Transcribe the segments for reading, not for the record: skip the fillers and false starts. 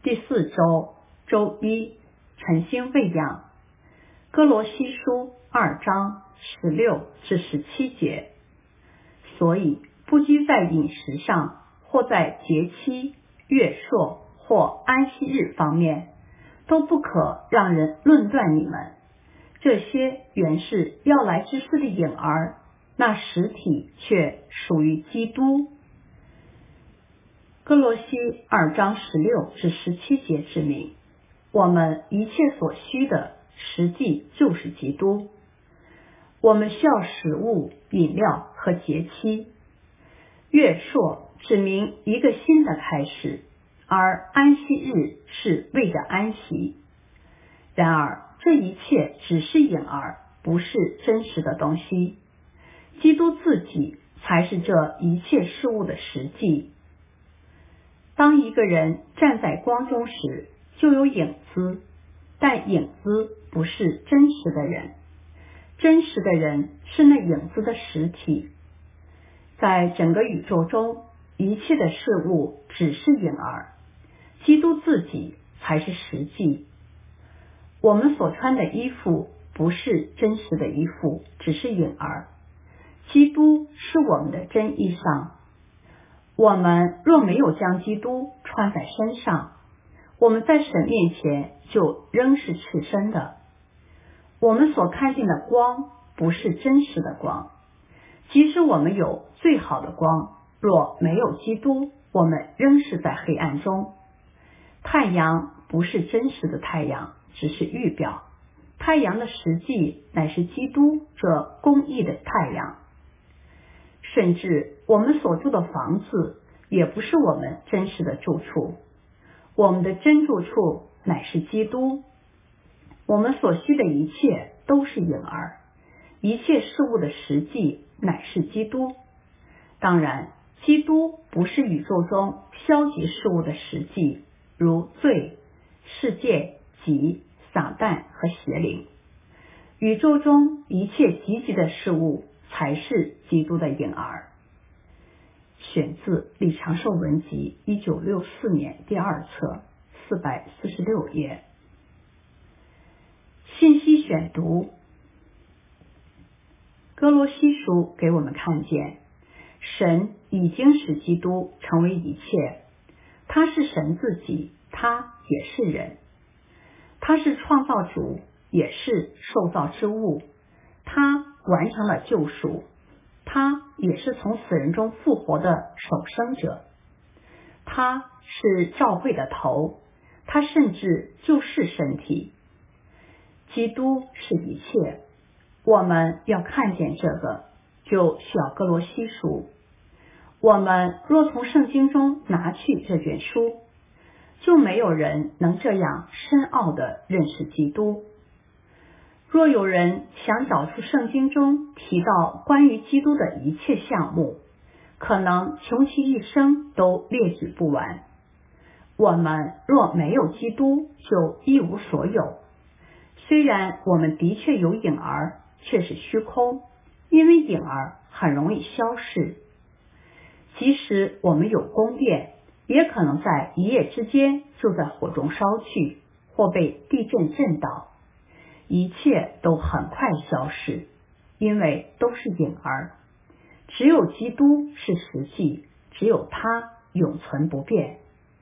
第4周周一，晨星喂养。哥罗西书2章16至17节。所以不拘在饮食上，或在节期、月朔或安息日方面，都不可让人论断你们。这些原是要来之事的影儿，那实体却属于基督。哥罗西2章16至17节指明，我们一切所需的实际就是基督。我们需要食物、饮料和节期。月朔指明一个新的开始，而安息日是为着安息。然而这一切只是影儿，不是真实的东西。基督自己才是这一切事物的实际。当一个人站在光中时，就有影子，但影子不是真实的人，真实的人是那影子的实体。在整个宇宙中，一切的事物只是影儿，基督自己才是实际。我们所穿的衣服不是真实的衣服，只是影儿。基督是我们的真衣裳。我们若没有将基督穿在身上，我们在神面前就仍是赤身的。我们所看见的光不是真实的光，即使我们有最好的光，若没有基督，我们仍是在黑暗中。太阳不是真实的太阳，只是预表。太阳的实际乃是基督这公义的太阳。甚至我们所住的房子也不是我们真实的住处，我们的真住处乃是基督。我们所需的一切都是影儿，一切事物的实际乃是基督。当然，基督不是宇宙中消极事物的实际，如罪、世界、己、撒旦和邪灵。宇宙中一切积极的事物才是基督的影儿。选自李长寿文集1964年第2册446页。信息选读。哥罗西书给我们看见，神已经使基督成为一切，他是神自己，他也是人。他是创造主，也是受造之物，他完成了救赎，他也是从死人中复活的首生者。他是教会的头，他甚至就是身体。基督是一切，我们要看见这个，就需要哥罗西书。我们若从圣经中拿去这卷书，就没有人能这样深奥地认识基督。若有人想找出圣经中提到关于基督的一切项目，可能穷其一生都列举不完。我们若没有基督，就一无所有。虽然我们的确有影儿，却是虚空，因为影儿很容易消逝。即使我们有宫殿，也可能在一夜之间就在火中烧去，或被地震震倒。一切都很快消逝，因为都是影儿。只有基督是实际，只有他永存不变。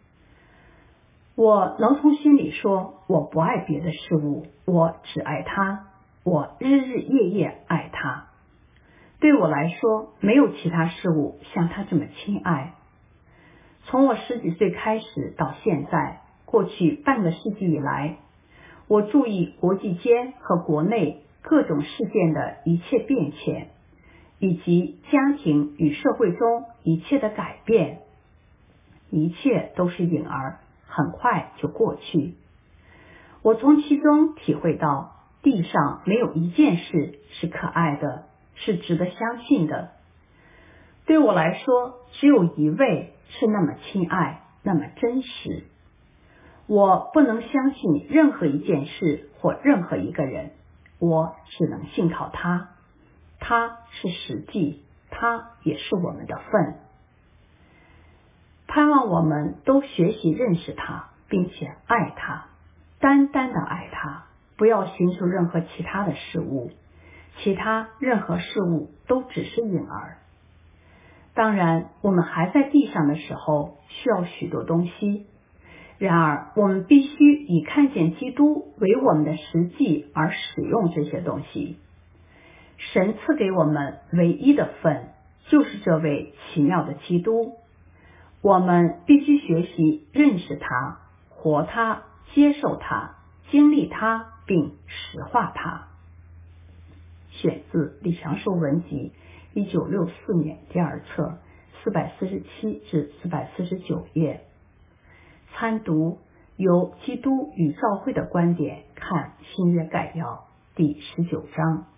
我能从心里说，我不爱别的事物，我只爱他，我日日夜夜爱他。对我来说，没有其他事物像他这么亲爱。从我10几岁开始到现在，过去半个世纪以来，我注意国际间和国内各种事件的一切变迁，以及家庭与社会中一切的改变。一切都是影儿，很快就过去。我从其中体会到，地上没有一件事是可爱的，是值得相信的。对我来说，只有一位是那么亲爱，那么真实。我不能相信任何一件事或任何一个人，我只能信靠他。他是实际，他也是我们的份。盼望我们都学习认识他， 并且爱他，单单的爱他，不要寻求任何其他的事物，其他任何事物都只是影儿。当然，我们还在地上的时候需要许多东西，然而我们必须以看见基督为我们的实际而使用这些东西。神赐给我们唯一的份，就是这位奇妙的基督。我们必须学习认识他，活他，接受他，经历他，并实化他。选自李长寿文集1964年第2册447至449页。参读由基督与教会的观点看新约概要第19章。